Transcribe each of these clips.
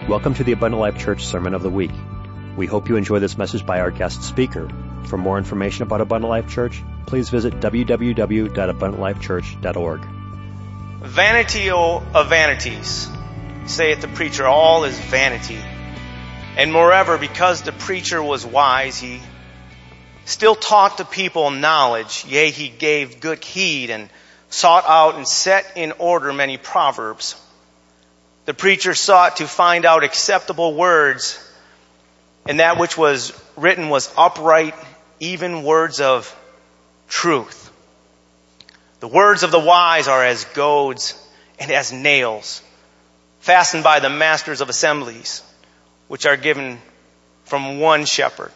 Welcome to the Abundant Life Church Sermon of the Week. We hope you enjoy this message by our guest speaker. For more information about Abundant Life Church, please visit www.abundantlifechurch.org. Vanity of vanities, saith the preacher, all is vanity. And moreover, because the preacher was wise, he still taught the people knowledge. Yea, he gave good heed and sought out and set in order many proverbs. The preacher sought to find out acceptable words, and that which was written was upright, even words of truth. The words of the wise are as goads and as nails, fastened by the masters of assemblies, which are given from one shepherd.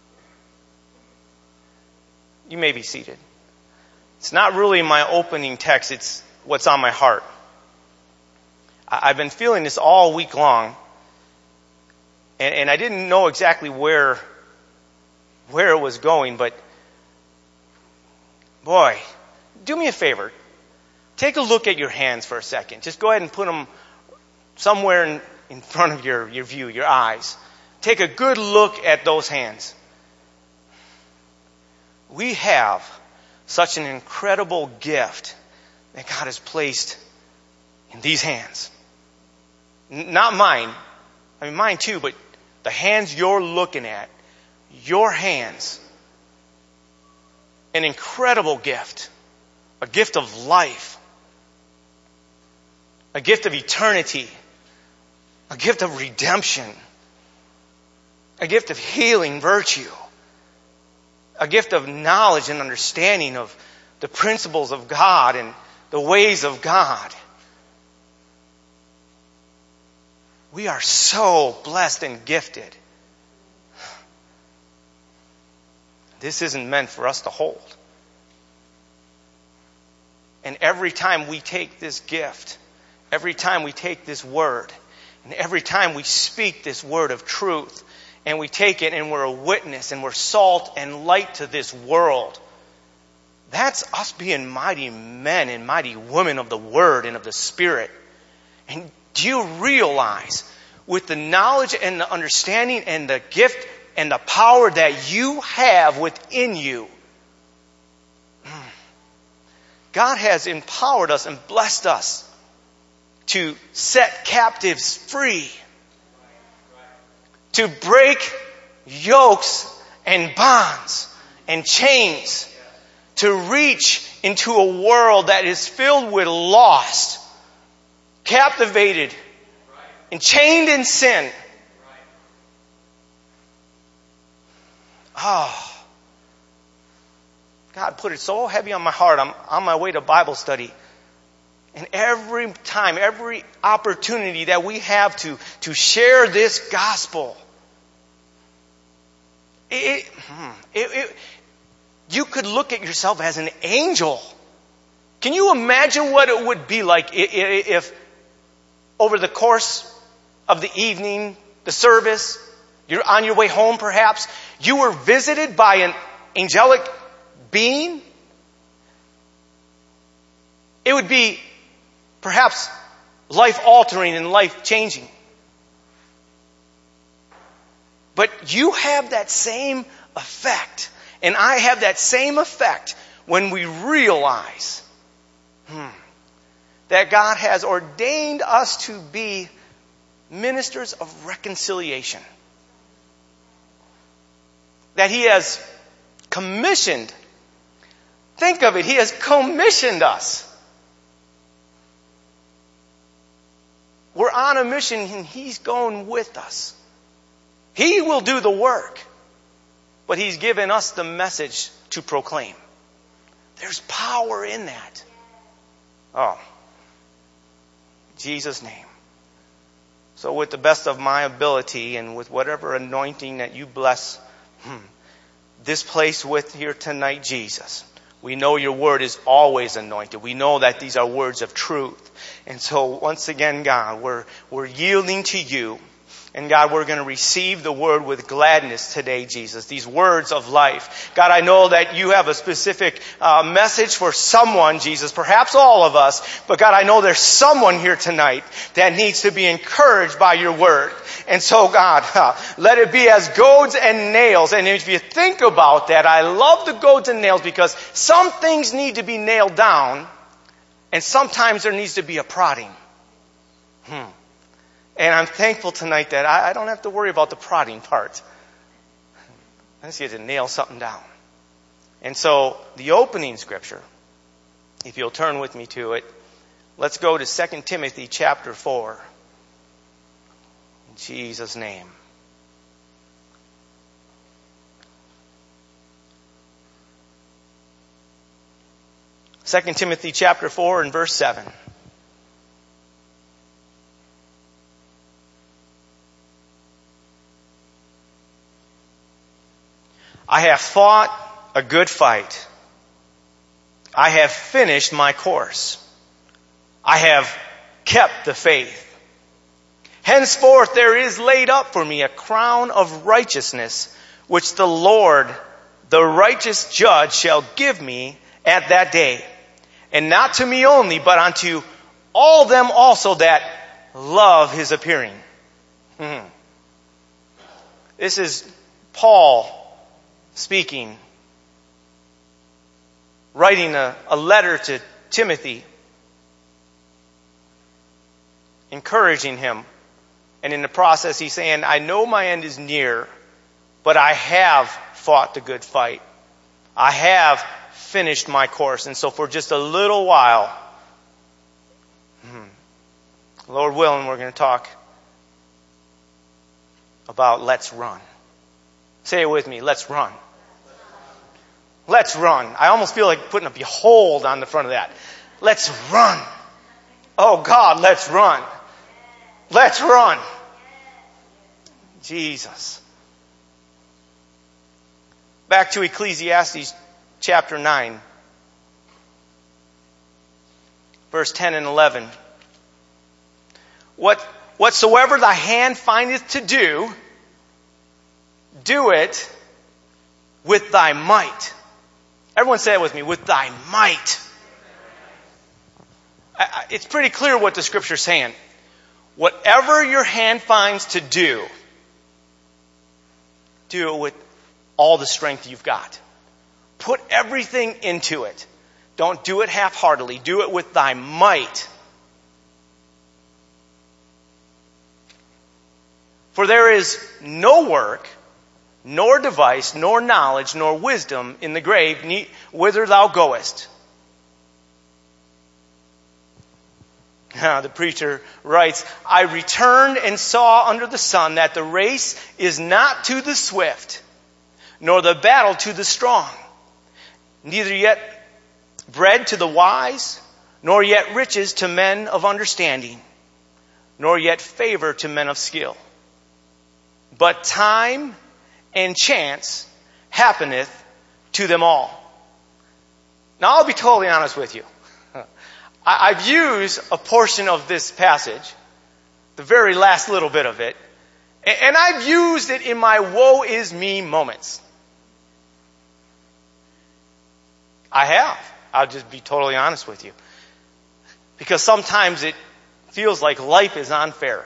You may be seated. It's not really my opening text, it's what's on my heart. I've been feeling this all week long, and I didn't know exactly where it was going, but boy, do me a favor. Take a look at your hands for a second. Just go ahead and put them somewhere in front of your view, your eyes. Take a good look at those hands. We have such an incredible gift that God has placed in these hands. Not mine. I mean, mine too, but the hands you're looking at, your hands. An incredible gift. A gift of life. A gift of eternity. A gift of redemption. A gift of healing virtue. A gift of knowledge and understanding of the principles of God and the ways of God. We are so blessed and gifted. This isn't meant for us to hold. And every time we take this gift, every time we take this word, and every time we speak this word of truth, and we take it and we're a witness and we're salt and light to this world, that's us being mighty men and mighty women of the word and of the Spirit. And do you realize, with the knowledge and the understanding and the gift and the power that you have within you, God has empowered us and blessed us to set captives free, to break yokes and bonds and chains, to reach into a world that is filled with lost, captivated, and chained in sin. Oh, God put it so heavy on my heart. I'm on my way to Bible study. And every time, every opportunity that we have to share this gospel, you could look at yourself as an angel. Can you imagine what it would be like if over the course of the evening, the service, you're on your way home perhaps, you were visited by an angelic being? It would be perhaps life-altering and life-changing. But you have that same effect, and I have that same effect when we realize that God has ordained us to be ministers of reconciliation. That He has commissioned. Think of it, He has commissioned us. We're on a mission and He's going with us. He will do the work, but He's given us the message to proclaim. There's power in that. Oh, in Jesus' name. So with the best of my ability and with whatever anointing that you bless this place with here tonight, Jesus, we know your word is always anointed. We know that these are words of truth. And so once again, God, we're yielding to you. And God, we're going to receive the word with gladness today, Jesus. These words of life. God, I know that you have a specific message for someone, Jesus, perhaps all of us. But God, I know there's someone here tonight that needs to be encouraged by your word. And so, God, let it be as goads and nails. And if you think about that, I love the goads and nails because some things need to be nailed down and sometimes there needs to be a prodding. And I'm thankful tonight that I don't have to worry about the prodding part. I just get to nail something down. And so the opening scripture, if you'll turn with me to it, let's go to 2 Timothy chapter 4. In Jesus' name. Second Timothy chapter 4 and verse 7. I have fought a good fight. I have finished my course. I have kept the faith. Henceforth there is laid up for me a crown of righteousness, which the Lord, the righteous judge, shall give me at that day. And not to me only, but unto all them also that love his appearing. This is Paul speaking, writing a letter to Timothy, encouraging him. And in the process, he's saying, I know my end is near, but I have fought the good fight. I have finished my course. And so for just a little while, Lord willing, we're going to talk about let's run. Say it with me, let's run. Let's run. I almost feel like putting a behold on the front of that. Let's run. Oh God, let's run. Let's run. Jesus. Back to Ecclesiastes chapter 9. Verse 10 and 11. Whatsoever thy hand findeth to do, do it with thy might. Everyone say it with me, with thy might. It's pretty clear what the scripture's saying. Whatever your hand finds to do, do it with all the strength you've got. Put everything into it. Don't do it half-heartedly. Do it with thy might. For there is no work, nor device, nor knowledge, nor wisdom in the grave, whither thou goest. The preacher writes, I returned and saw under the sun that the race is not to the swift, nor the battle to the strong, neither yet bread to the wise, nor yet riches to men of understanding, nor yet favor to men of skill. But time and chance happeneth to them all. Now I'll be totally honest with you. I've used a portion of this passage, the very last little bit of it, and I've used it in my woe is me moments. I have. I'll just be totally honest with you. Because sometimes it feels like life is unfair.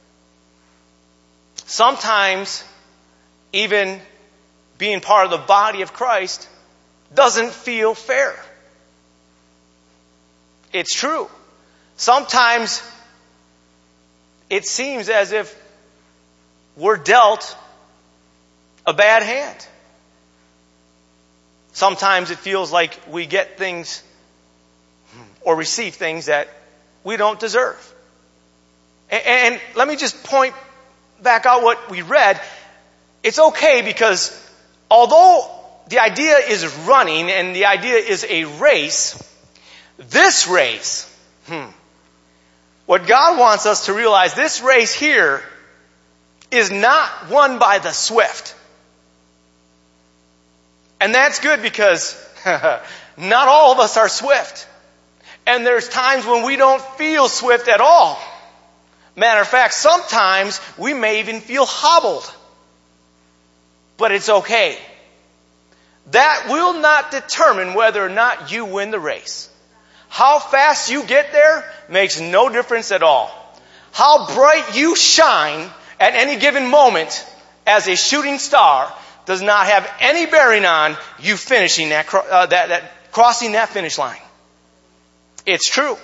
Sometimes even being part of the body of Christ doesn't feel fair. It's true. Sometimes it seems as if we're dealt a bad hand. Sometimes it feels like we get things or receive things that we don't deserve. And let me just point back out what we read. It's okay because although the idea is running and the idea is a race, this race, what God wants us to realize, this race here is not won by the swift. And that's good because not all of us are swift. And there's times when we don't feel swift at all. Matter of fact, sometimes we may even feel hobbled. But it's okay. That will not determine whether or not you win the race. How fast you get there makes no difference at all. How bright you shine at any given moment as a shooting star does not have any bearing on you finishing crossing that finish line. It's true.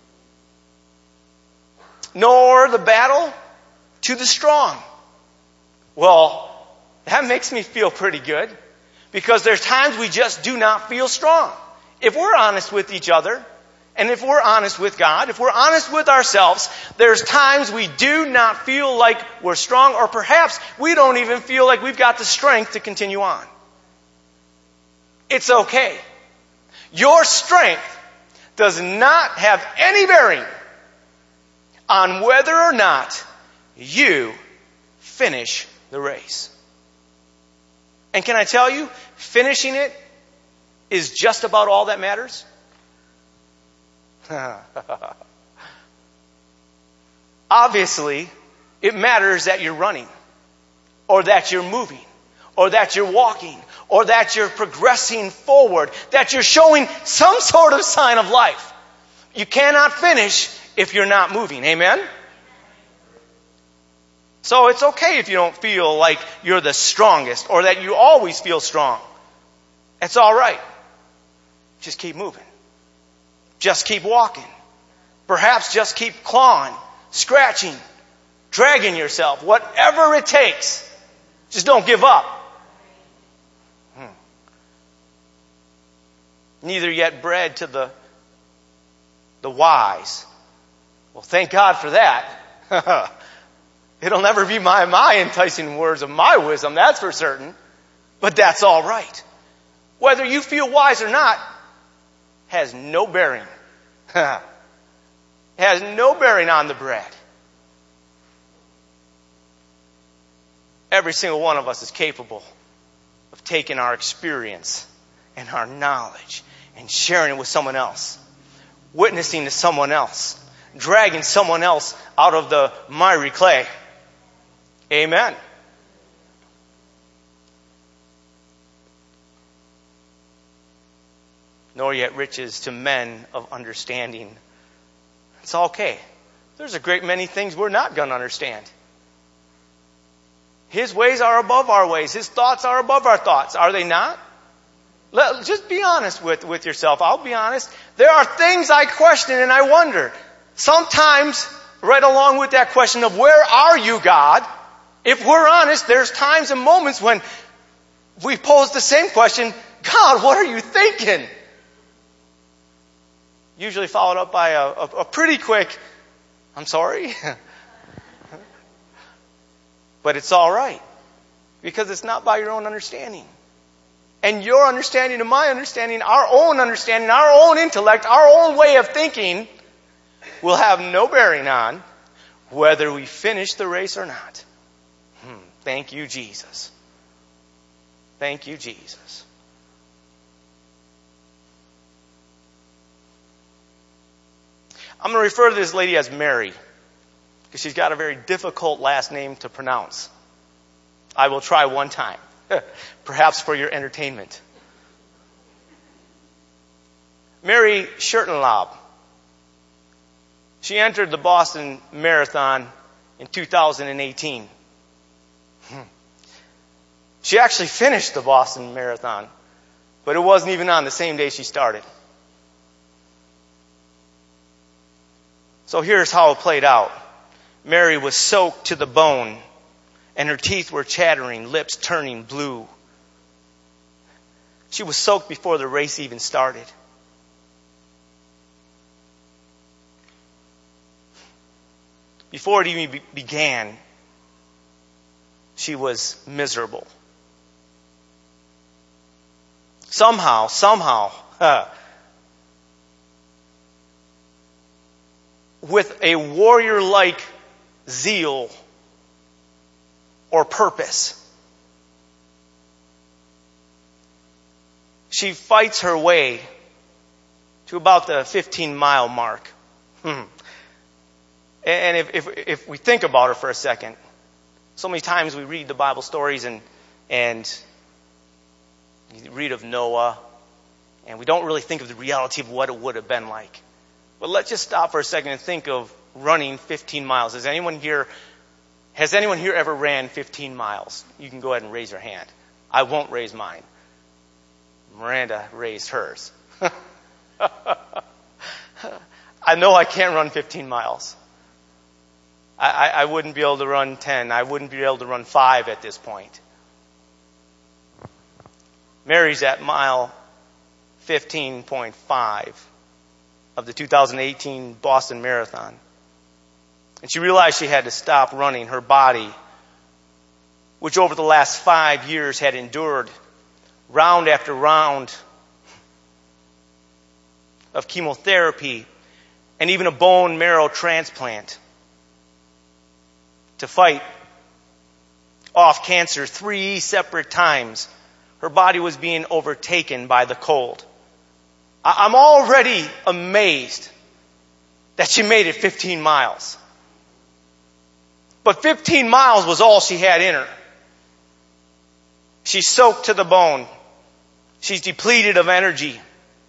Nor the battle to the strong. Well, that makes me feel pretty good because there's times we just do not feel strong. If we're honest with each other, and if we're honest with God, if we're honest with ourselves, there's times we do not feel like we're strong, or perhaps we don't even feel like we've got the strength to continue on. It's okay. Your strength does not have any bearing on whether or not you finish the race. And can I tell you, finishing it is just about all that matters. Obviously, it matters that you're running, or that you're moving, or that you're walking, or that you're progressing forward, that you're showing some sort of sign of life. You cannot finish if you're not moving. Amen? So it's okay if you don't feel like you're the strongest, or that you always feel strong. It's all right. Just keep moving. Just keep walking. Perhaps just keep clawing, scratching, dragging yourself. Whatever it takes. Just don't give up. Neither yet bread to the wise. Well, thank God for that. It'll never be my enticing words of my wisdom, that's for certain. But that's all right. Whether you feel wise or not has no bearing. Has no bearing on the bread. Every single one of us is capable of taking our experience and our knowledge and sharing it with someone else. Witnessing to someone else. Dragging someone else out of the miry clay. Amen. Nor yet riches to men of understanding. It's okay. There's a great many things we're not going to understand. His ways are above our ways. His thoughts are above our thoughts. Are they not? Just be honest with yourself. I'll be honest. There are things I question and I wonder. Sometimes, right along with that question of where are you, God? If we're honest, there's times and moments when we pose the same question, God, what are you thinking? Usually followed up by a pretty quick, I'm sorry. But it's all right. Because it's not by your own understanding. And your understanding and my understanding, our own intellect, our own way of thinking will have no bearing on whether we finish the race or not. Thank you, Jesus. Thank you, Jesus. I'm going to refer to this lady as Mary because she's got a very difficult last name to pronounce. I will try one time, perhaps for your entertainment. Mary Schertenlaub. She entered the Boston Marathon in 2018. She actually finished the Boston Marathon, but it wasn't even on the same day she started. So here's how it played out. Mary was soaked to the bone, and her teeth were chattering, lips turning blue. She was soaked before the race even started. Before it even began, she was miserable. Somehow, with a warrior-like zeal or purpose, she fights her way to about the 15-mile mark. And if we think about her for a second, so many times we read the Bible stories and you read of Noah, and we don't really think of the reality of what it would have been like. But let's just stop for a second and think of running 15 miles. Has anyone here ever ran 15 miles? You can go ahead and raise your hand. I won't raise mine. Miranda raised hers. I know I can't run 15 miles. I wouldn't be able to run 10. I wouldn't be able to run 5 at this point. Mary's at mile 15.5 of the 2018 Boston Marathon. And she realized she had to stop running. Her body, which over the last 5 years had endured round after round of chemotherapy and even a bone marrow transplant to fight off cancer 3 separate times. Her body was being overtaken by the cold. I'm already amazed that she made it 15 miles. But 15 miles was all she had in her. She's soaked to the bone. She's depleted of energy.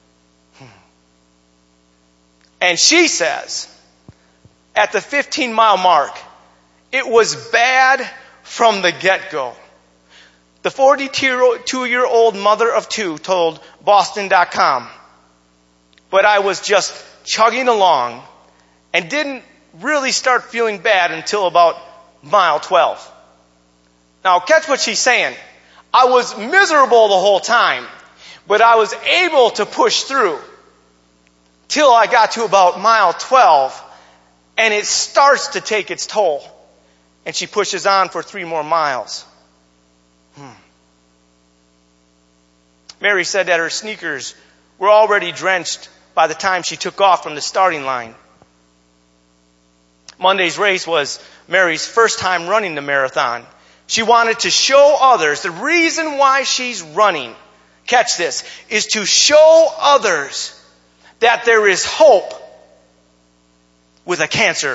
And she says, at the 15-mile mark, it was bad from the get-go. The 42-year-old mother of 2 told Boston.com, but I was just chugging along and didn't really start feeling bad until about mile 12. Now, catch what she's saying. I was miserable the whole time, but I was able to push through till I got to about mile 12, and it starts to take its toll. And she pushes on for 3 more miles. Mary said that her sneakers were already drenched by the time she took off from the starting line. Monday's race was Mary's first time running the marathon. She wanted to show others the reason why she's running, catch this, is to show others that there is hope with a cancer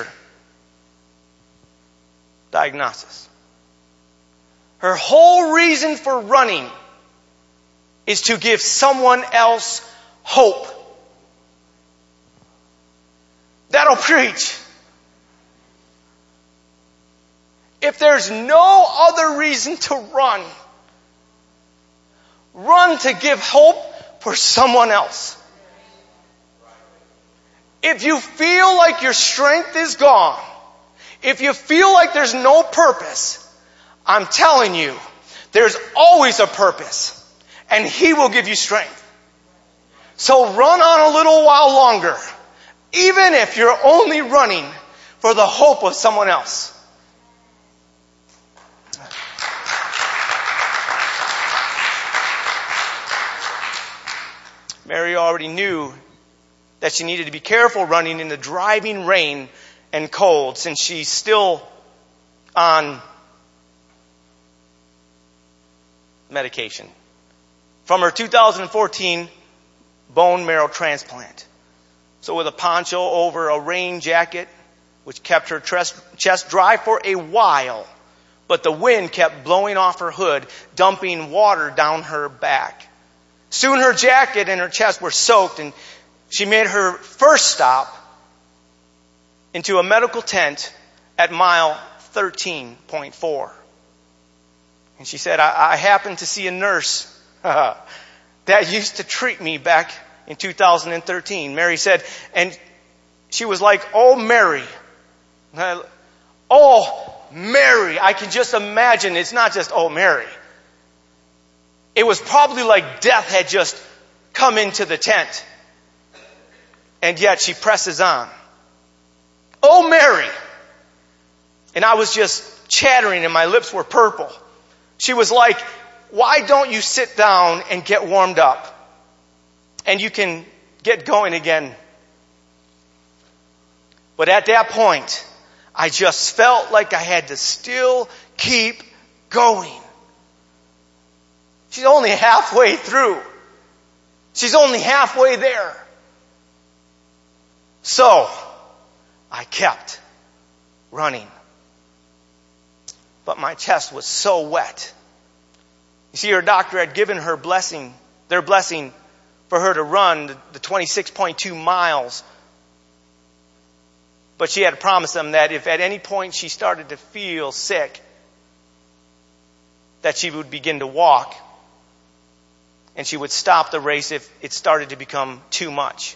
diagnosis. Her whole reason for running is to give someone else hope. That'll preach. If there's no other reason to run, run to give hope for someone else. If you feel like your strength is gone, if you feel like there's no purpose, I'm telling you, there's always a purpose. And He will give you strength. So run on a little while longer, even if you're only running for the hope of someone else. Mary already knew that she needed to be careful running in the driving rain and cold, since she's still on medication from her 2014 bone marrow transplant. So with a poncho over a rain jacket, which kept her chest dry for a while, but the wind kept blowing off her hood, dumping water down her back. Soon her jacket and her chest were soaked, and she made her first stop into a medical tent at mile 13.4. And she said, I happened to see a nurse that used to treat me back in 2013. Mary said, and she was like, oh, Mary. Oh, Mary. I can just imagine it's not just, oh, Mary. It was probably like death had just come into the tent. And yet she presses on. Oh, Mary. And I was just chattering and my lips were purple. She was like, why don't you sit down and get warmed up? And you can get going again. But at that point, I just felt like I had to still keep going. She's only halfway through. She's only halfway there. So, I kept running. But my chest was so wet. You see, her doctor had given her their blessing for her to run the 26.2 miles. But she had promised them that if at any point she started to feel sick, that she would begin to walk. And she would stop the race if it started to become too much.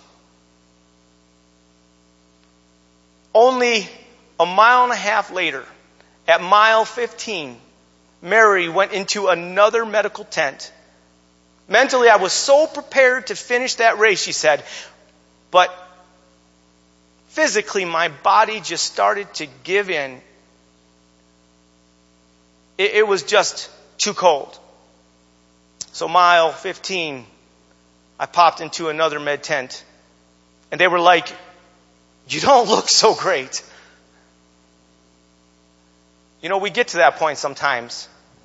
Only a mile and a half later, at mile 15, Mary went into another medical tent. Mentally, I was so prepared to finish that race, she said, but physically, my body just started to give in. It was just too cold. So mile 15, I popped into another med tent, and they were like, "You don't look so great." You know, we get to that point sometimes.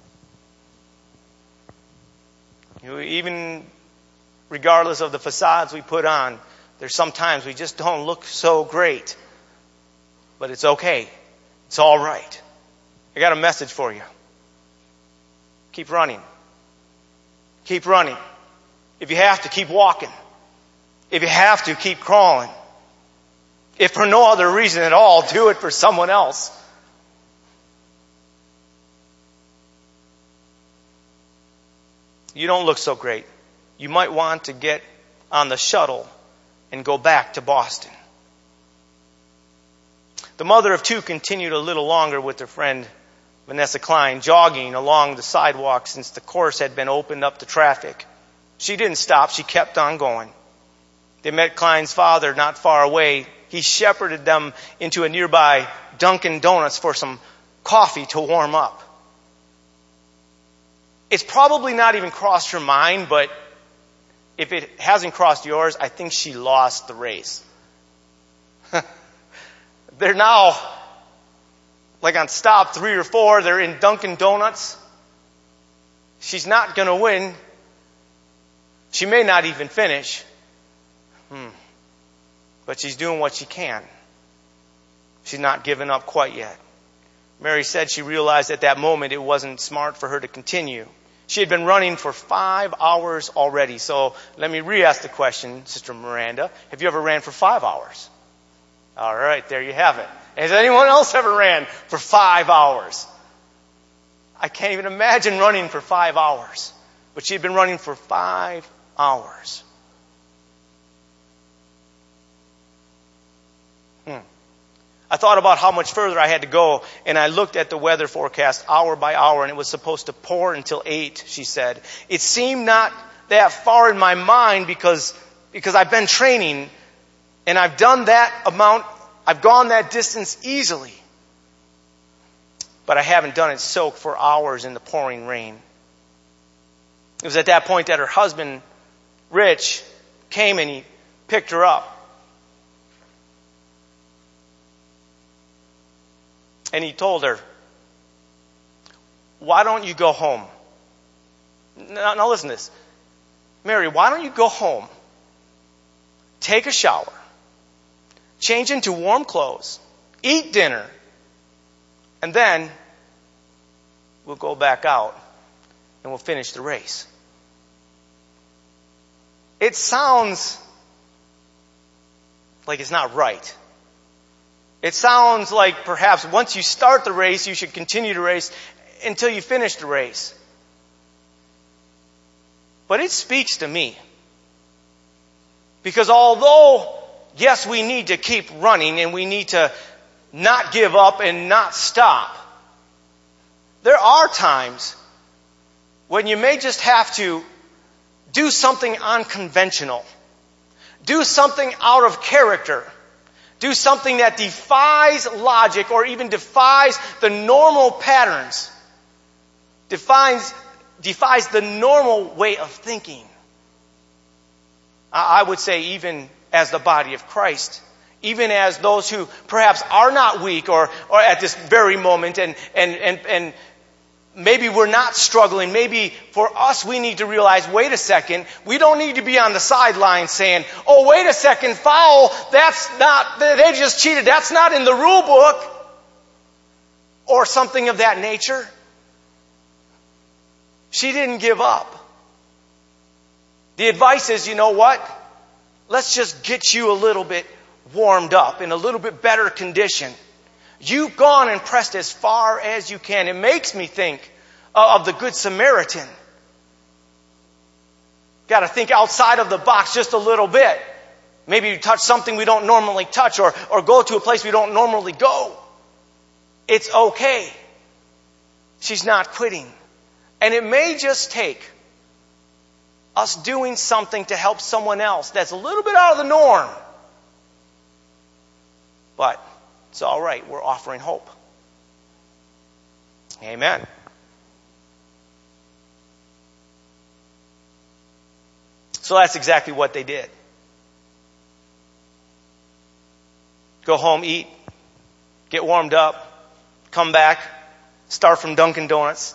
Even regardless of the facades we put on, there's sometimes we just don't look so great. But it's okay. It's all right. I got a message for you. Keep running. Keep running. If you have to, keep walking. If you have to, keep crawling. If for no other reason at all, do it for someone else. You don't look so great. You might want to get on the shuttle and go back to Boston. The mother of two continued a little longer with her friend Vanessa Klein, jogging along the sidewalk since the course had been opened up to traffic. She didn't stop. She kept on going. They met Klein's father not far away. He shepherded them into a nearby Dunkin' Donuts for some coffee to warm up. It's probably not even crossed her mind, but if it hasn't crossed yours, I think she lost the race. They're now like on stop 3 or 4. They're in Dunkin' Donuts. She's not going to win. She may not even finish. But she's doing what she can. She's not given up quite yet. Mary said she realized at that moment it wasn't smart for her to continue. She had been running for 5 hours already. So let me re-ask the question, Sister Miranda. Have you ever ran for 5 hours? All right, there you have it. Has anyone else ever ran for 5 hours? I can't even imagine running for 5 hours. But she had been running for 5 hours. I thought about how much further I had to go, and I looked at the weather forecast hour by hour, and it was supposed to pour until 8, she said. It seemed not that far in my mind because I've been training, and I've done that amount, I've gone that distance easily. But I haven't done it soaked for hours in the pouring rain. It was at that point that her husband, Rich, came and he picked her up. And he told her, "Why don't you go home?" Now listen to this. "Mary, why don't you go home, take a shower, change into warm clothes, eat dinner, and then we'll go back out and we'll finish the race." It sounds like it's not right. It sounds like perhaps once you start the race, you should continue to race until you finish the race. But it speaks to me. Because although, yes, we need to keep running and we need to not give up and not stop, there are times when you may just have to do something unconventional, do something out of character, do something that defies logic or even defies the normal patterns, defies the normal way of thinking. I would say even as the body of Christ, even as those who perhaps are not weak or at this very moment and maybe we're not struggling. Maybe for us, we need to realize, wait a second, we don't need to be on the sidelines saying, "Oh, wait a second, foul, they just cheated. That's not in the rule book." or something of that nature. She didn't give up. The advice is, you know what? Let's just get you a little bit warmed up, in a little bit better condition. You've gone and pressed as far as you can. It makes me think of the Good Samaritan. Got to think outside of the box just a little bit. Maybe you touch something we don't normally touch, or go to a place we don't normally go. It's okay. She's not quitting. And it may just take us doing something to help someone else that's a little bit out of the norm. But it's all right. We're offering hope. Amen. So that's exactly what they did. Go home, eat, get warmed up, come back, start from Dunkin' Donuts.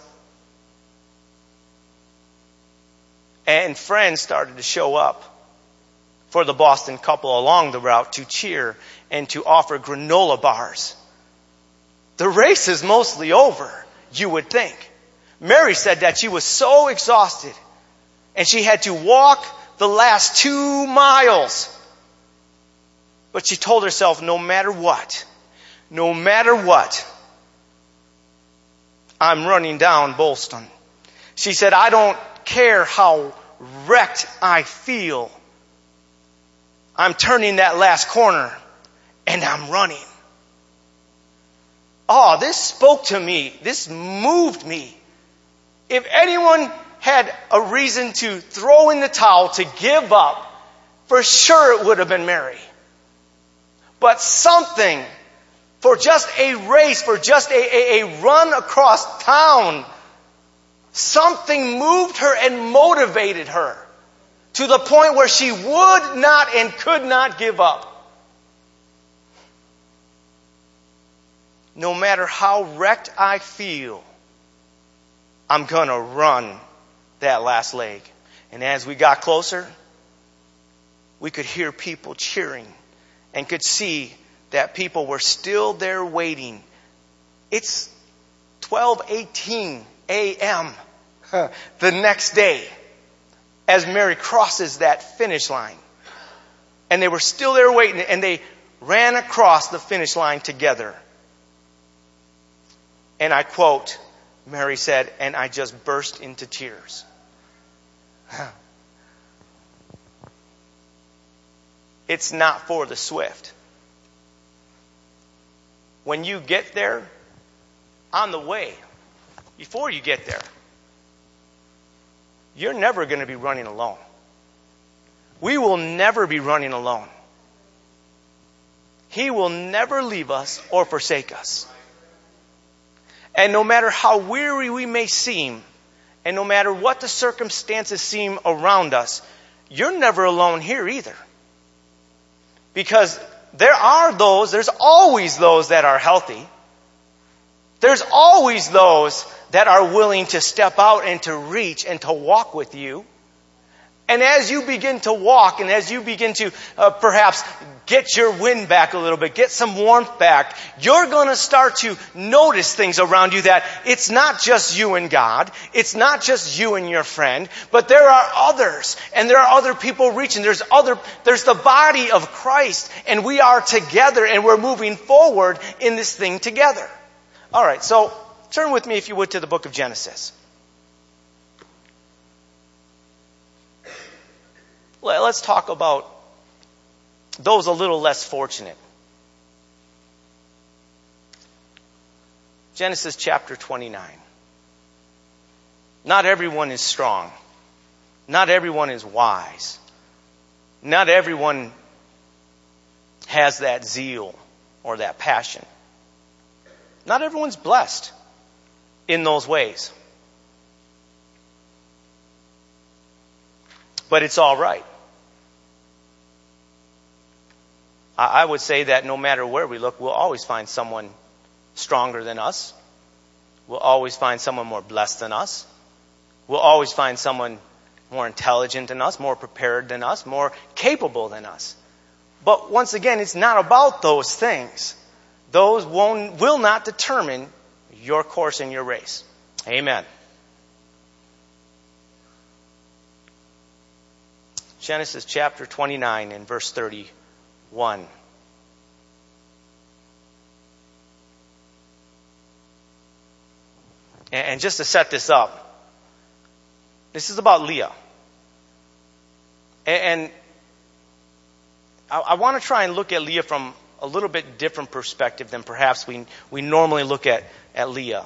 And friends started to show up for the Boston couple along the route to cheer and to offer granola bars. The race is mostly over, you would think. Mary said that she was so exhausted and she had to walk the last 2 miles. But she told herself, no matter what, I'm running down Boston. She said, I don't care how wrecked I feel. I'm turning that last corner and I'm running. Oh, this spoke to me. This moved me. If anyone had a reason to throw in the towel, to give up, for sure it would have been Mary. But something, for just a race, for just a run across town, something moved her and motivated her to the point where she would not and could not give up. No matter how wrecked I feel, I'm going to run that last leg. And as we got closer, we could hear people cheering and could see that people were still there waiting. It's 12:18 a.m. the next day as Mary crosses that finish line. And they were still there waiting, and they ran across the finish line together. And I quote, Mary said, and I just burst into tears. It's not for the swift. When you get there, on the way, before you get there, you're never going to be running alone. We will never be running alone. He will never leave us or forsake us. And no matter how weary we may seem, and no matter what the circumstances seem around us, you're never alone here either. Because there's always those that are healthy. There's always those that are willing to step out and to reach and to walk with you. And as you begin to walk and as you begin to perhaps get your wind back a little bit, get some warmth back, you're going to start to notice things around you that it's not just you and God, it's not just you and your friend, but there are others, and there are other people reaching. There's the body of Christ, and we are together, and we're moving forward in this thing together. All right, so turn with me, if you would, to the book of Genesis. Let's talk about those a little less fortunate. Genesis chapter 29. Not everyone is strong. Not everyone is wise. Not everyone has that zeal or that passion. Not everyone's blessed in those ways. But it's all right. I would say that no matter where we look, we'll always find someone stronger than us. We'll always find someone more blessed than us. We'll always find someone more intelligent than us, more prepared than us, more capable than us. But once again, it's not about those things. Those will not determine your course and your race. Amen. Genesis chapter 29 and verse 31. And just to set this up, this is about Leah. And I want to try and look at Leah from a little bit different perspective than perhaps we normally look at Leah.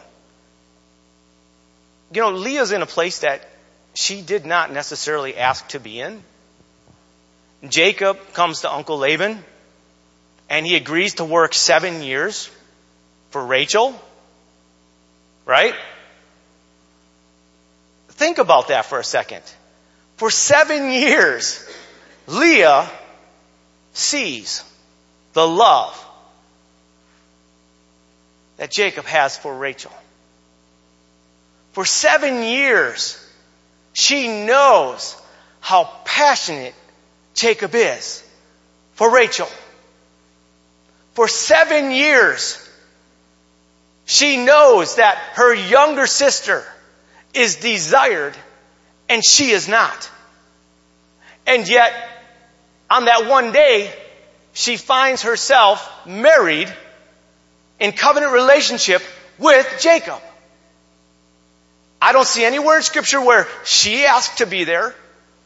You know, Leah's in a place that she did not necessarily ask to be in. Jacob comes to Uncle Laban, and he agrees to work 7 years for Rachel. Right? Think about that for a second. For 7 years, Leah sees the love that Jacob has for Rachel. For 7 years, she knows how passionate Jacob is for Rachel. For 7 years, she knows that her younger sister is desired and she is not. And yet, on that one day, she finds herself married in covenant relationship with Jacob. I don't see anywhere in Scripture where she asked to be there.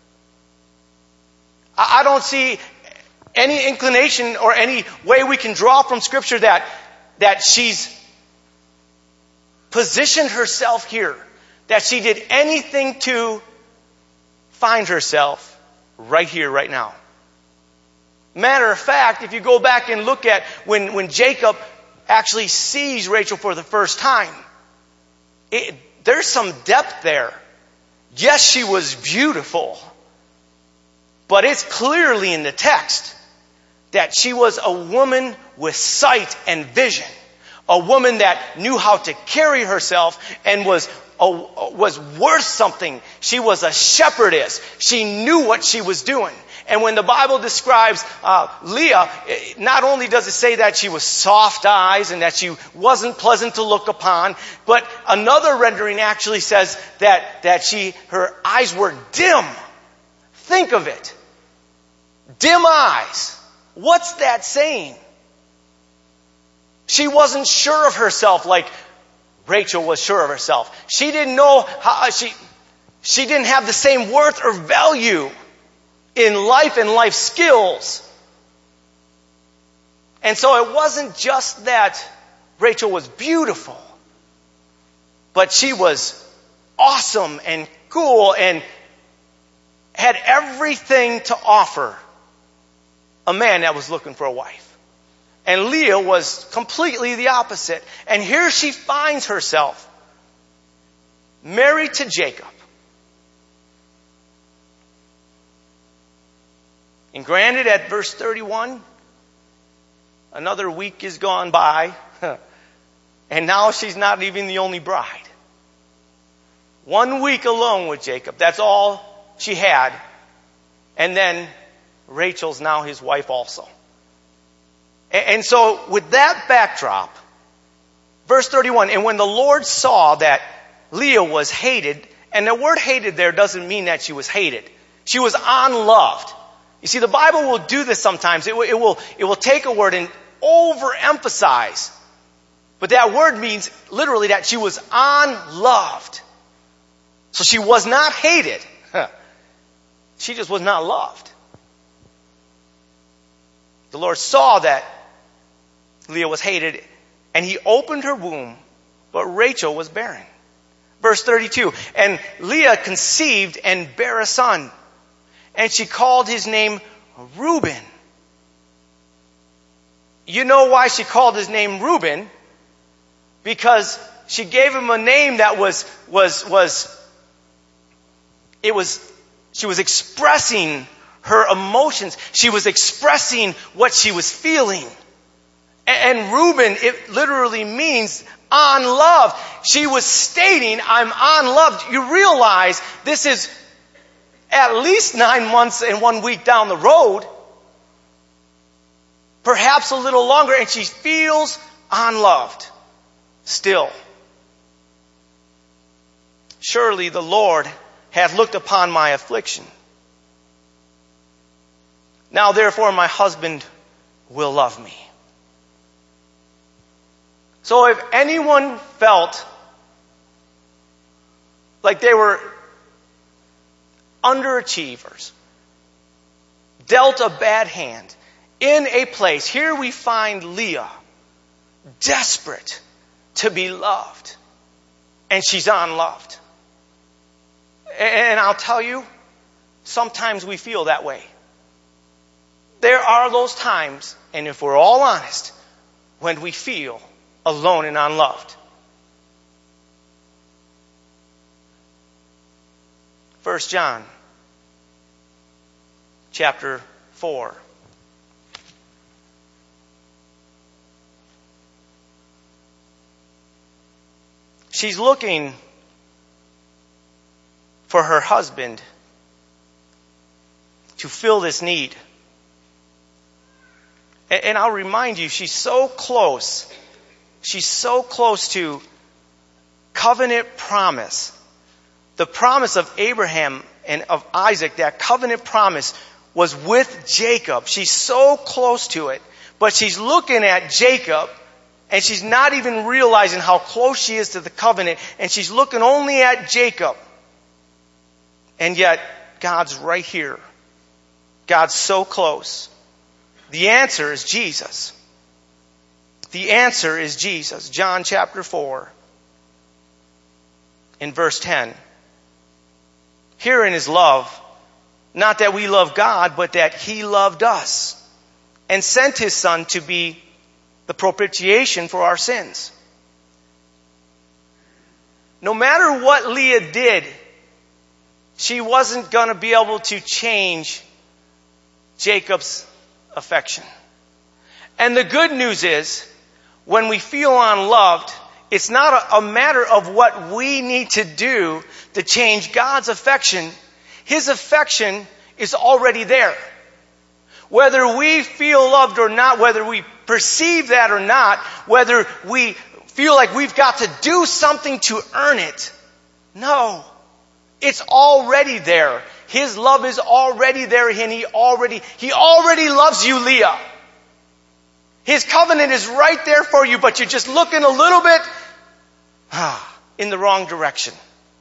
I don't see any inclination or any way we can draw from Scripture that she's positioned herself here, that she did anything to find herself right here, right now. Matter of fact, if you go back and look at when Jacob actually sees Rachel for the first time, there's some depth there. Yes, she was beautiful, but it's clearly in the text that she was a woman with sight and vision. A woman that knew how to carry herself and was worth something. She was a shepherdess. She knew what she was doing. And when the Bible describes Leah, not only does it say that she was soft eyes and that she wasn't pleasant to look upon, but another rendering actually says that her eyes were dim. Think of it. Dim eyes. What's that saying? She wasn't sure of herself like Rachel was sure of herself. She didn't know how, she didn't have the same worth or value in life and life skills. And so it wasn't just that Rachel was beautiful, but she was awesome and cool and had everything to offer a man that was looking for a wife. And Leah was completely the opposite. And here she finds herself married to Jacob. And granted, at verse 31, another week is gone by, and now she's not even the only bride. 1 week alone with Jacob, that's all she had. And then Rachel's now his wife also. And so with that backdrop, verse 31, and when the Lord saw that Leah was hated, and the word hated there doesn't mean that she was hated. She was unloved. You see, the Bible will do this sometimes. It will take a word and overemphasize. But that word means literally that she was unloved. So she was not hated. She just was not loved. The Lord saw that Leah was hated, and he opened her womb, but Rachel was barren. Verse 32, and Leah conceived and bare a son, and she called his name Reuben. You know why she called his name Reuben? Because she gave him a name that she was expressing her emotions. She was expressing what she was feeling. And Reuben, it literally means unloved. She was stating, I'm unloved. You realize this is at least 9 months and 1 week down the road. Perhaps a little longer, and she feels unloved still. Surely the Lord hath looked upon my affliction. Now therefore my husband will love me. So if anyone felt like they were underachievers, dealt a bad hand, in a place, here we find Leah desperate to be loved, and she's unloved. And I'll tell you, sometimes we feel that way. There are those times, and if we're all honest, when we feel alone and unloved. 1 John chapter 4. She's looking for her husband to fill this need. And I'll remind you, she's so close. She's so close to covenant promise. The promise of Abraham and of Isaac, that covenant promise was with Jacob. She's so close to it. But she's looking at Jacob, and she's not even realizing how close she is to the covenant. And she's looking only at Jacob. And yet, God's right here. God's so close. The answer is Jesus. The answer is Jesus. John chapter 4, in verse 10. Herein is love, not that we love God, but that He loved us and sent His Son to be the propitiation for our sins. No matter what Leah did, she wasn't going to be able to change Jacob's affection. And the good news is, when we feel unloved, it's not a matter of what we need to do to change God's affection. His affection is already there. Whether we feel loved or not, whether we perceive that or not, whether we feel like we've got to do something to earn it. No. It's already there. His love is already there, and He already loves you, Leah. His covenant is right there for you, but you're just looking a little bit in the wrong direction.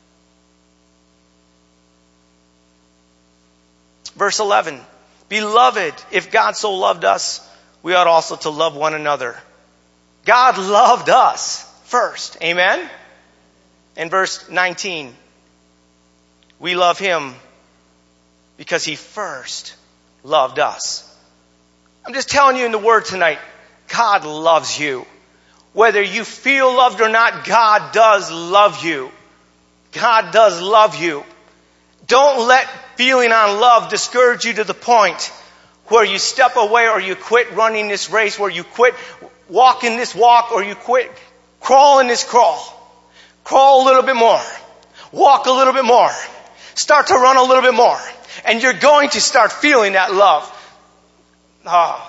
Verse 11. Beloved, if God so loved us, we ought also to love one another. God loved us first. Amen? In verse 19. We love Him because He first loved us. I'm just telling you in the Word tonight, God loves you. Whether you feel loved or not, God does love you. God does love you. Don't let feeling unloved discourage you to the point where you step away, or you quit running this race, where you quit walking this walk, or you quit crawling this crawl. Crawl a little bit more. Walk a little bit more. Start to run a little bit more. And you're going to start feeling that love. Oh,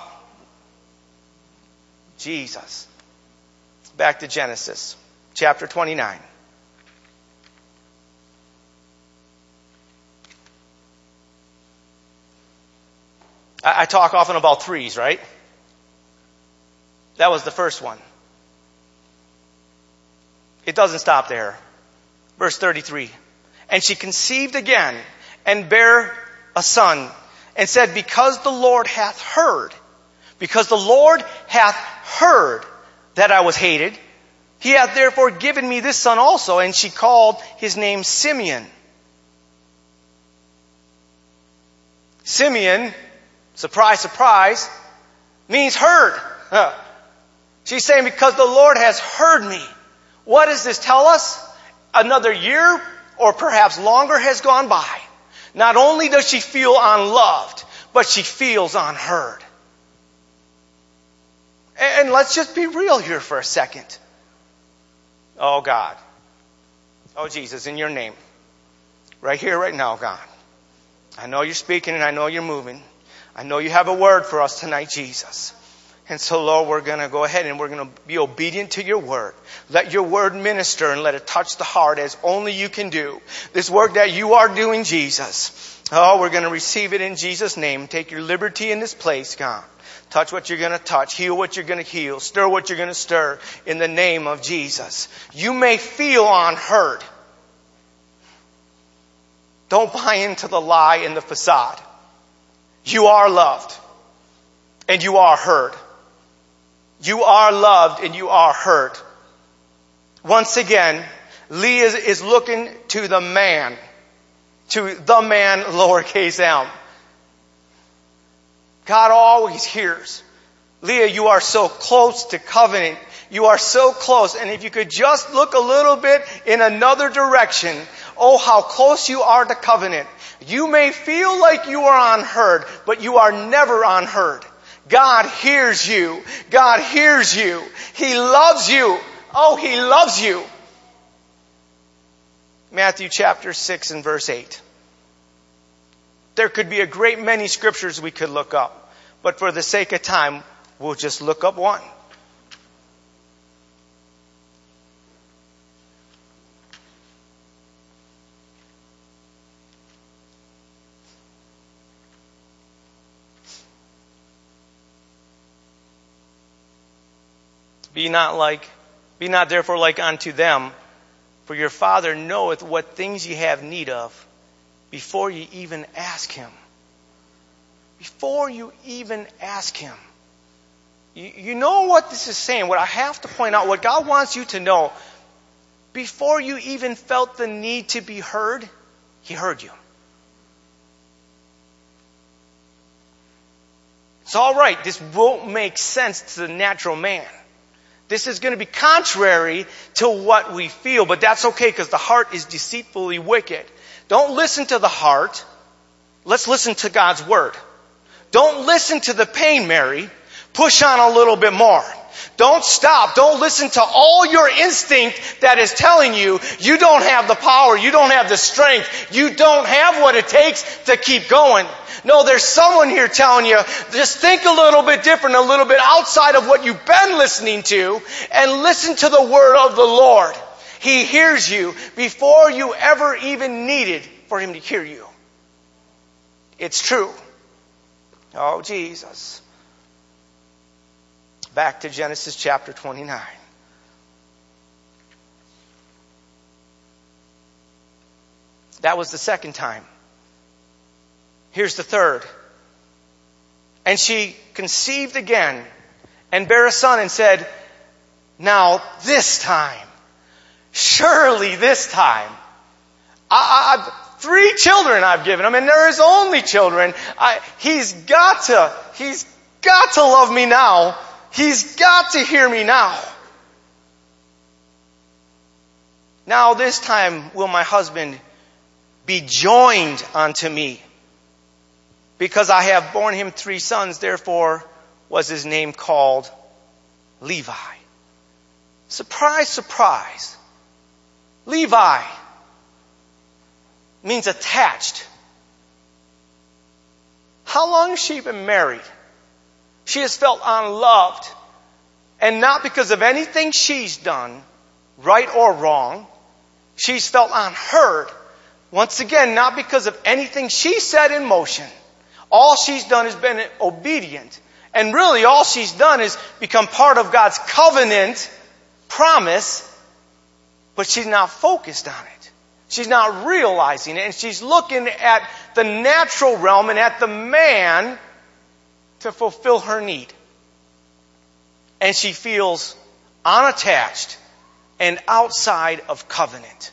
Jesus. Back to Genesis, chapter 29. I talk often about threes, right? That was the first one. It doesn't stop there. Verse 33. And she conceived again and bare a son, and said, because the Lord hath heard that I was hated, He hath therefore given me this son also. And she called his name Simeon. Simeon, surprise, surprise, means heard. She's saying, because the Lord has heard me. What does this tell us? Another year or perhaps longer has gone by. Not only does she feel unloved, but she feels unheard. And let's just be real here for a second. Oh God. Oh Jesus, in your name. Right here, right now, God. I know you're speaking and I know you're moving. I know you have a word for us tonight, Jesus. And so, Lord, we're going to go ahead and we're going to be obedient to your word. Let your word minister and let it touch the heart as only you can do. This work that you are doing, Jesus. Oh, we're going to receive it in Jesus' name. Take your liberty in this place, God. Touch what you're going to touch. Heal what you're going to heal. Stir what you're going to stir in the name of Jesus. You may feel unheard. Don't buy into the lie and the facade. You are loved and you are heard. You are loved and you are heard. Once again, Leah is looking to the man, lowercase m. God always hears. Leah, you are so close to covenant. You are so close. And if you could just look a little bit in another direction, oh, how close you are to covenant. You may feel like you are unheard, but you are never unheard. God hears you. God hears you. He loves you. Oh, He loves you. Matthew chapter 6 and verse 8. There could be a great many scriptures we could look up, but for the sake of time, we'll just look up one. Be not therefore like unto them, for your Father knoweth what things ye have need of, before you even ask Him. Before you even ask Him. You know what this is saying, what I have to point out, what God wants you to know. Before you even felt the need to be heard, He heard you. It's all right. This won't make sense to the natural man. This is going to be contrary to what we feel, but that's okay because the heart is deceitfully wicked. Don't listen to the heart. Let's listen to God's word. Don't listen to the pain, Mary. Push on a little bit more. Don't stop. Don't listen to all your instinct that is telling you you don't have the power, you don't have the strength, you don't have what it takes to keep going. No, there's someone here telling you, just think a little bit different, a little bit outside of what you've been listening to, and listen to the word of the Lord. He hears you before you ever even needed for Him to hear you. It's true. Oh, Jesus. Back to Genesis chapter 29. That was the second time. Here's the third. And she conceived again and bare a son and said, now this time, surely this time, I've 3 children I've given him, and they're his only children. He's got to love me now. He's got to hear me now. Now this time will my husband be joined unto me. Because I have borne him 3 sons, therefore was his name called Levi. Surprise, surprise. Levi means attached. How long has she been married? She has felt unloved. And not because of anything she's done, right or wrong. She's felt unheard. Once again, not because of anything she set in motion. All she's done is been obedient. And really all she's done is become part of God's covenant promise, but she's not focused on it. She's not realizing it, and she's looking at the natural realm and at the man to fulfill her need. And she feels unattached and outside of covenant.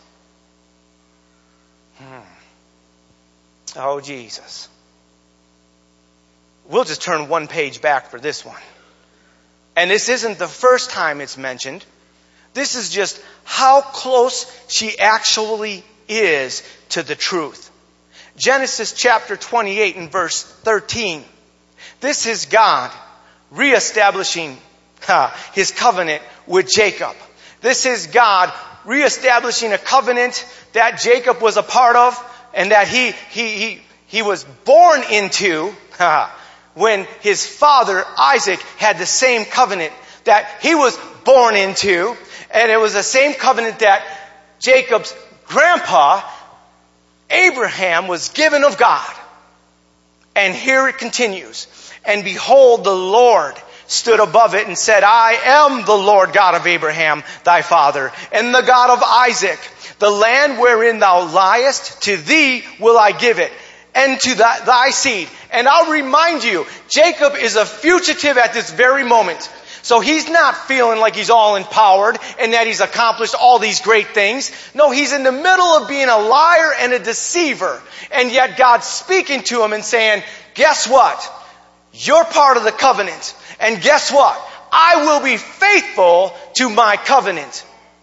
Oh, Jesus. We'll just turn one page back for this one. And this isn't the first time it's mentioned. This is just how close she actually is to the truth. Genesis chapter 28 and verse 13. This is God reestablishing His covenant with Jacob. This is God reestablishing a covenant that Jacob was a part of and that he was born into when his father Isaac had the same covenant that he was born into, and it was the same covenant that Jacob's grandpa Abraham was given of God. And here it continues. And behold, the Lord stood above it and said, I am the Lord God of Abraham, thy father, and the God of Isaac. The land wherein thou liest, to thee will I give it, and to thy seed. And I'll remind you, Jacob is a fugitive at this very moment. So he's not feeling like he's all empowered and that he's accomplished all these great things. No, he's in the middle of being a liar and a deceiver. And yet God's speaking to him and saying, guess what? You're part of the covenant. And guess what? I will be faithful to my covenant.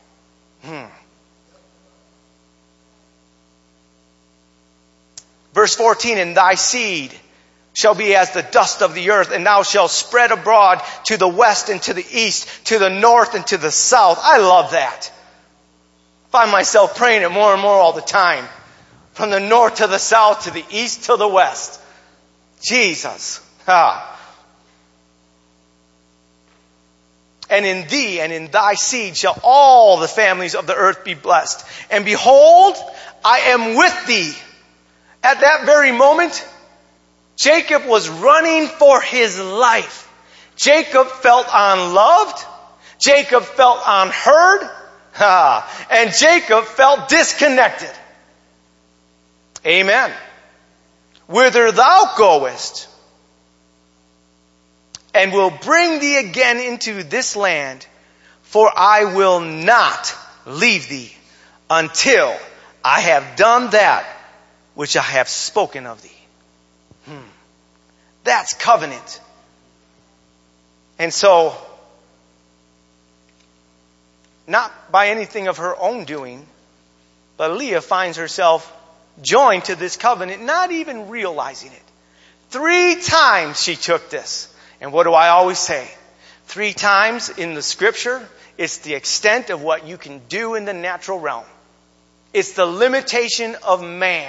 Verse 14, and thy seed shall be as the dust of the earth, and thou shalt spread abroad to the west and to the east, to the north and to the south. I love that. I find myself praying it more and more all the time. From the north to the south, to the east to the west. Jesus. And in thee and in thy seed shall all the families of the earth be blessed. And behold, I am with thee. At that very moment, Jacob was running for his life. Jacob felt unloved. Jacob felt unheard. And Jacob felt disconnected. Amen. Whither thou goest, and will bring thee again into this land, for I will not leave thee until I have done that which I have spoken of thee. That's covenant. And so, not by anything of her own doing, but Leah finds herself joined to this covenant, not even realizing it. 3 times she took this. And what do I always say? 3 times in the scripture, it's the extent of what you can do in the natural realm. It's the limitation of man.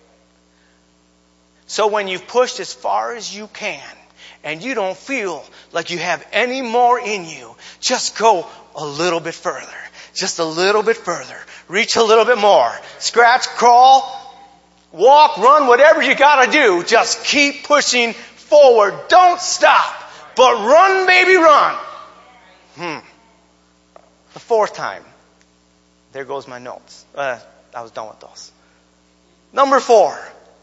So when you've pushed as far as you can, and you don't feel like you have any more in you, just go a little bit further. Just a little bit further. Reach a little bit more. Scratch, crawl, walk, run, whatever you gotta do. Just keep pushing forward. Don't stop. But run, baby, run. The 4th time. There goes my notes. I was done with those. Number 4.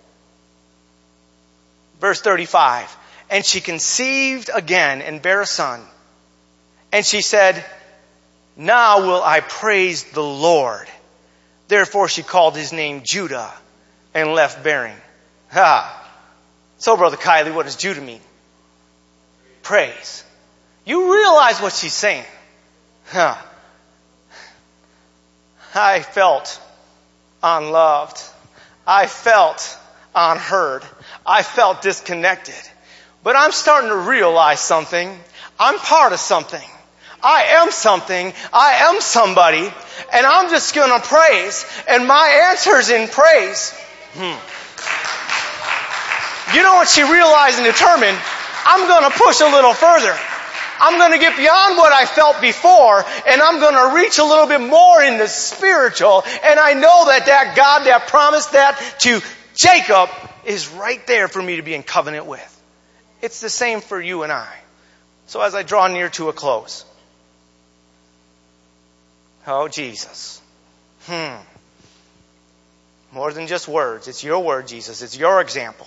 Verse 35. And she conceived again and bare a son. And she said, now will I praise the Lord. Therefore she called his name Judah and left bearing. So, Brother Kylie, what does Judah mean? Praise. You realize what she's saying. I felt unloved. I felt unheard. I felt disconnected. But I'm starting to realize something. I'm part of something. I am something. I am somebody. And I'm just going to praise. And my answer's in praise. You know what she realized and determined? I'm going to push a little further. I'm going to get beyond what I felt before, and I'm going to reach a little bit more in the spiritual. And I know that that God that promised that to Jacob is right there for me to be in covenant with. It's the same for you and I. So as I draw near to a close. Oh, Jesus. More than just words. It's your word, Jesus. It's your example.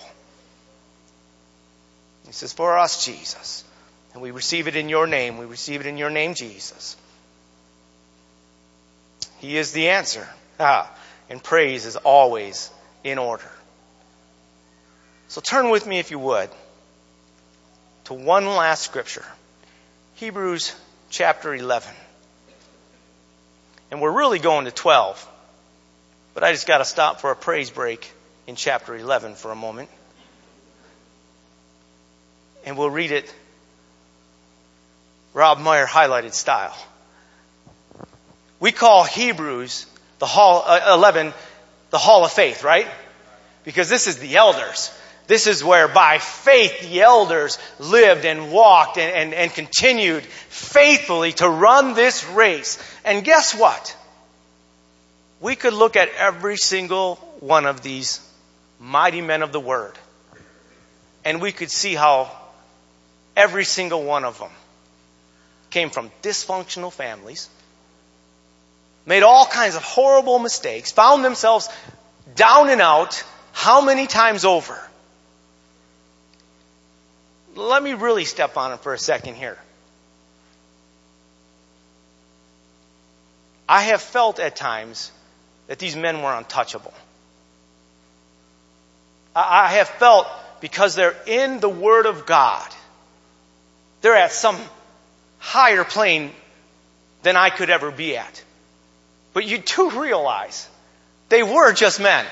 This is for us, Jesus. And we receive it in your name. We receive it in your name, Jesus. He is the answer. And praise is always in order. So turn with me, if you would, to one last scripture. Hebrews chapter 11. And we're really going to 12. But I just got to stop for a praise break in chapter 11 for a moment. And we'll read it Rob Meyer highlighted style. We call Hebrews 11 the Hall of Faith, right? Because this is the elders. This is where by faith the elders lived and walked and continued faithfully to run this race. And guess what? We could look at every single one of these mighty men of the Word, and we could see how every single one of them came from dysfunctional families, made all kinds of horrible mistakes, found themselves down and out how many times over. Let me really step on it for a second here. I have felt at times that these men were untouchable. I have felt because they're in the Word of God, they're at some higher plane than I could ever be at. But you do realize they were just men.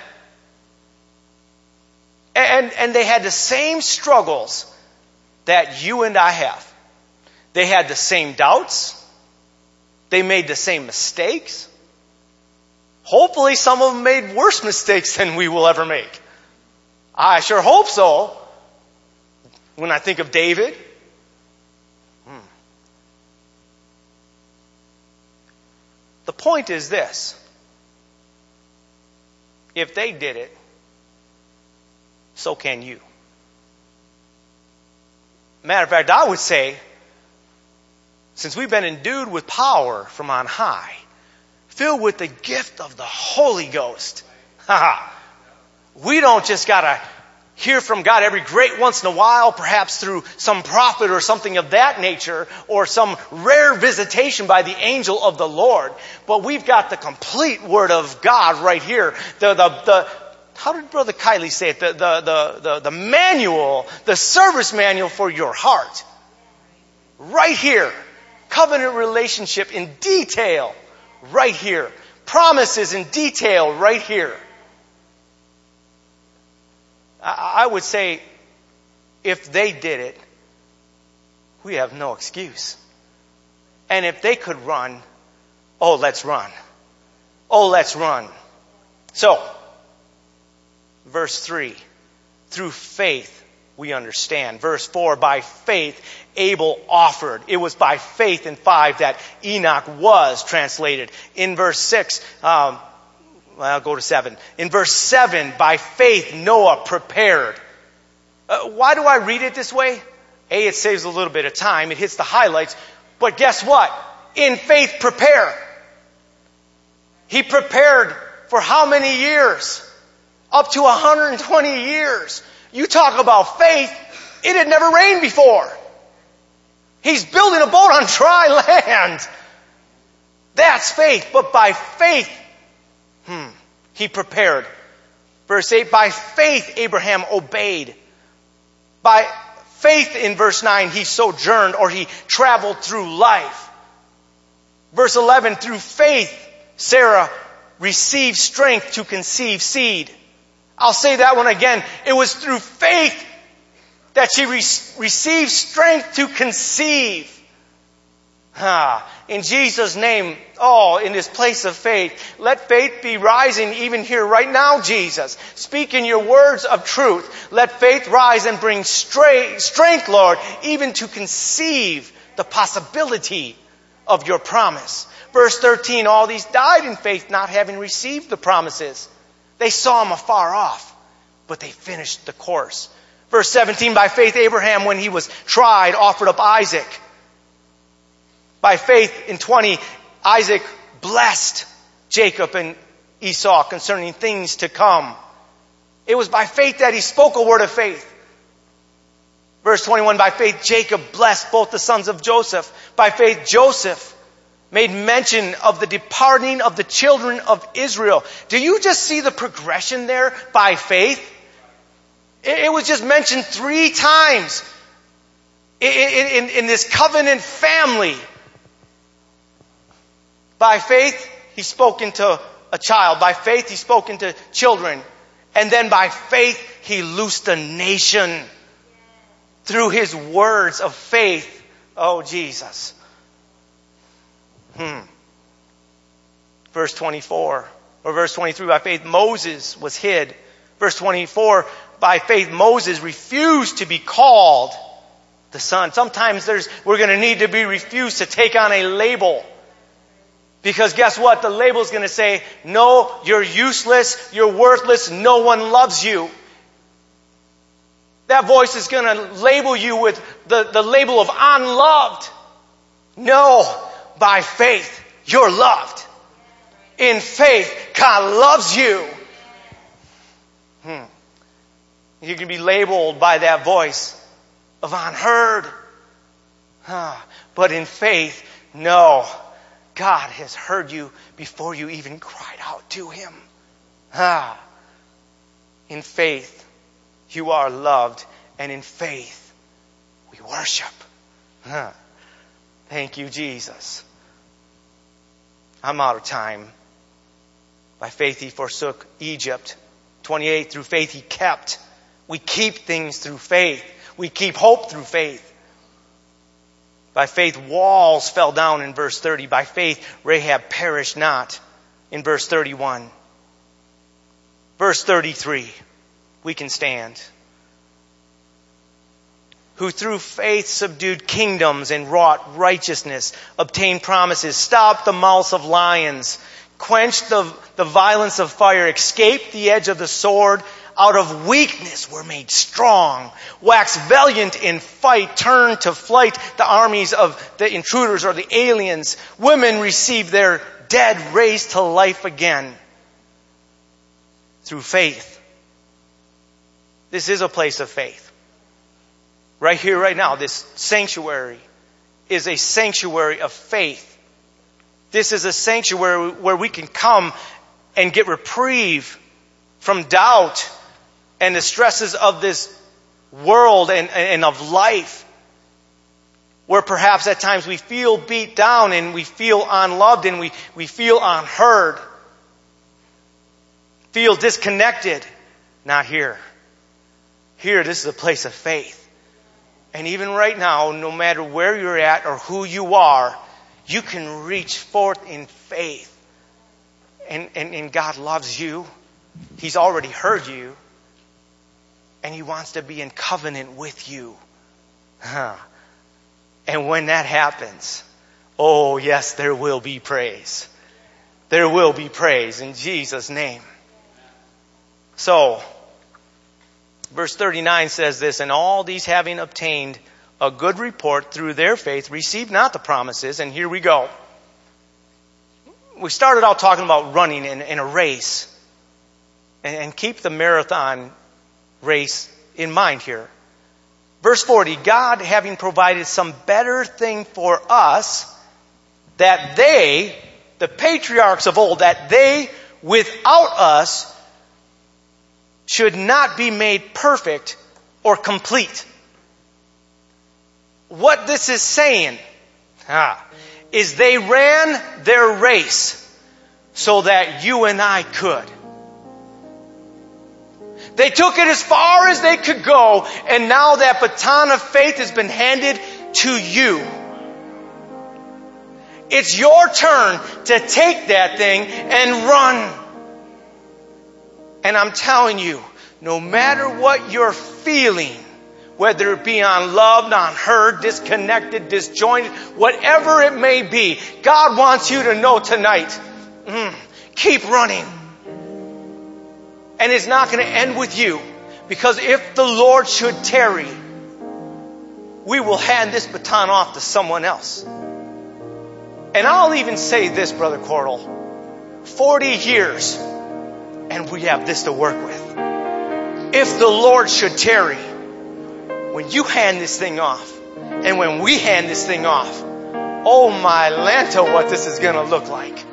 And they had the same struggles that you and I have. They had the same doubts. They made the same mistakes. Hopefully some of them made worse mistakes than we will ever make. I sure hope so. When I think of David. The point is this. If they did it, so can you. Matter of fact, I would say, since we've been endued with power from on high, filled with the gift of the Holy Ghost, we don't just gotta hear from God every great once in a while, perhaps through some prophet or something of that nature, or some rare visitation by the angel of the Lord. But we've got the complete Word of God right here. How did Brother Kiley say it? The manual, the service manual for your heart. Right here. Covenant relationship in detail. Right here. Promises in detail. Right here. I would say, if they did it, we have no excuse. And if they could run, oh, let's run. Oh, let's run. So, verse 3, through faith we understand. Verse 4, by faith Abel offered. It was by faith in 5 that Enoch was translated. In verse 6, I'll go to 7. In verse 7, by faith Noah prepared. Why do I read it this way? A, it saves a little bit of time. It hits the highlights. But guess what? In faith prepare. He prepared for how many years? Up to 120 years. You talk about faith. It had never rained before. He's building a boat on dry land. That's faith. But by faith, he prepared. Verse 8, by faith Abraham obeyed. By faith in verse 9 he sojourned, or he traveled through life. Verse 11, through faith Sarah received strength to conceive seed. I'll say that one again. It was through faith that she received strength to conceive. In Jesus' name, in this place of faith, let faith be rising even here right now, Jesus. Speak in your words of truth. Let faith rise and bring strength, Lord, even to conceive the possibility of your promise. Verse 13, all these died in faith, not having received the promises. They saw them afar off, but they finished the course. Verse 17, by faith Abraham, when he was tried, offered up Isaac. By faith in 20, Isaac blessed Jacob and Esau concerning things to come. It was by faith that he spoke a word of faith. Verse 21, by faith Jacob blessed both the sons of Joseph. By faith Joseph made mention of the departing of the children of Israel. Do you just see the progression there? By faith. It was just mentioned 3 times in this covenant family. By faith, he spoke into a child. By faith, he spoke into children. And then by faith, he loosed a nation through his words of faith. Oh, Jesus. Verse 24, or verse 23, by faith Moses was hid Verse 24, by faith Moses refused to be called the son. Sometimes we're going to need to be refused to take on a label. Because guess what? The label is going to say, no, you're useless, you're worthless, no one loves you. That voice is going to label you with the label of unloved. No, by faith, you're loved. In faith, God loves you. You can be labeled by that voice of unheard. But in faith, no. God has heard you before you even cried out to Him. In faith, you are loved. And in faith, we worship. Thank you, Jesus. I'm out of time. By faith He forsook Egypt. 28, through faith He kept. We keep things through faith. We keep hope through faith. By faith, walls fell down in verse 30. By faith, Rahab perished not in verse 31. Verse 33, we can stand. Who through faith subdued kingdoms and wrought righteousness, obtained promises, stopped the mouths of lions, quenched the violence of fire, escaped the edge of the sword, out of weakness were made strong, waxed valiant in fight, turned to flight the armies of the intruders or the aliens. Women received their dead raised to life again through faith. This is a place of faith. Right here, right now, this sanctuary is a sanctuary of faith. This is a sanctuary where we can come and get reprieve from doubt and the stresses of this world and of life, where perhaps at times we feel beat down and we feel unloved and we feel unheard, feel disconnected. Not here. Here, this is a place of faith. And even right now, no matter where you're at or who you are, you can reach forth in faith. And God loves you. He's already heard you. And He wants to be in covenant with you. And when that happens, oh yes, there will be praise. There will be praise in Jesus' name. So, verse 39 says this, and all these having obtained a good report through their faith, received not the promises. And here we go. We started out talking about running in a race. And keep the marathon race in mind here. Verse 40, God having provided some better thing for us, that they, the patriarchs of old, that they without us should not be made perfect or complete. What this is saying is they ran their race so that you and I could. They took it as far as they could go, and now that baton of faith has been handed to you. It's your turn to take that thing and run. And I'm telling you, no matter what you're feeling, whether it be unloved, unheard, disconnected, disjointed, whatever it may be, God wants you to know tonight, keep running. And it's not going to end with you. Because if the Lord should tarry, we will hand this baton off to someone else. And I'll even say this, Brother Cordell, 40 years, and we have this to work with. If the Lord should tarry, when you hand this thing off, and when we hand this thing off, oh my Lanta, what this is going to look like.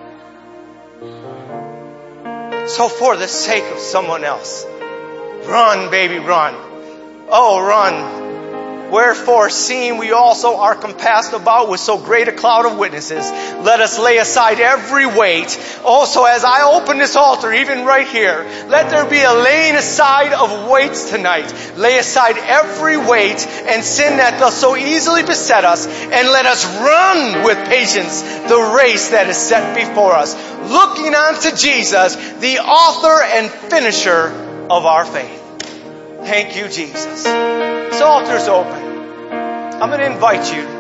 So for the sake of someone else, run, baby, run. Oh, run. Wherefore, seeing we also are compassed about with so great a cloud of witnesses, let us lay aside every weight. Also, as I open this altar, even right here, let there be a laying aside of weights tonight. Lay aside every weight and sin that does so easily beset us, and let us run with patience the race that is set before us, looking unto Jesus, the author and finisher of our faith. Thank you, Jesus. This altar's open. I'm going to invite you.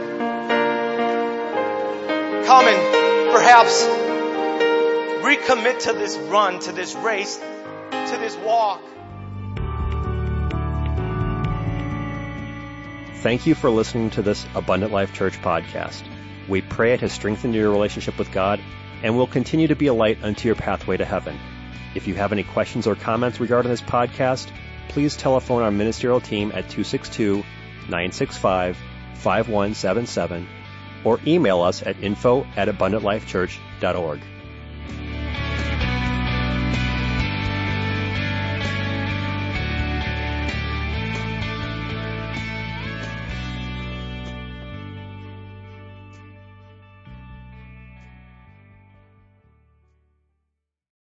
Come and perhaps recommit to this run, to this race, to this walk. Thank you for listening to this Abundant Life Church podcast. We pray it has strengthened your relationship with God and will continue to be a light unto your pathway to heaven. If you have any questions or comments regarding this podcast, please telephone our ministerial team at 262-965-5177 or email us at info@abundantlifechurch.org.